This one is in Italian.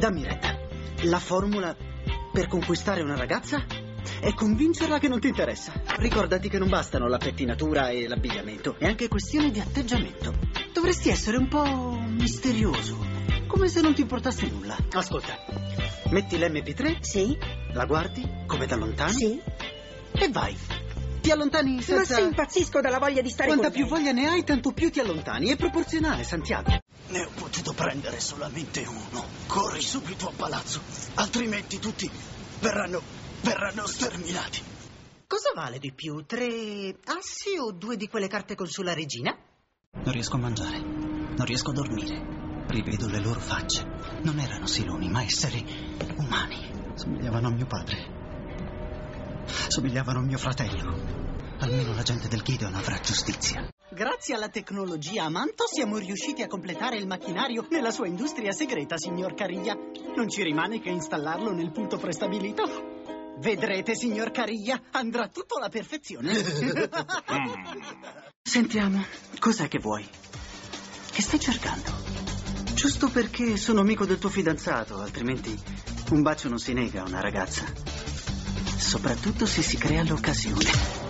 Dammi retta. La formula per conquistare una ragazza è convincerla che non ti interessa. Ricordati che non bastano la pettinatura e l'abbigliamento, è anche questione di atteggiamento. Dovresti essere un po' misterioso, come se non ti importasse nulla. Ascolta, metti l'MP3, Sì? la guardi, come da lontano, Sì? e vai. Ti allontani Ma senza... se impazzisco dalla voglia di stare Quanta con più lei. voglia ne hai, tanto più ti allontani. È proporzionale, Santiago. Ne ho potuto prendere solamente uno. Corri subito a palazzo, altrimenti tutti verranno sterminati. Cosa vale di più, 3 assi o 2 di quelle carte con sulla regina? Non riesco a mangiare, non riesco a dormire. Rivedo le loro facce. Non erano siloni, ma esseri umani. Somigliavano a mio padre. Somigliavano a mio fratello. Almeno la gente del Gideon avrà giustizia. Grazie alla tecnologia Amanto siamo riusciti a completare il macchinario nella sua industria segreta, signor Cariglia. Non ci rimane che installarlo nel punto prestabilito. Vedrete, signor Cariglia, andrà tutto alla perfezione. Sentiamo, cos'è che vuoi? Che stai cercando? Giusto perché sono amico del tuo fidanzato, altrimenti un bacio non si nega a una ragazza. Soprattutto se si crea l'occasione.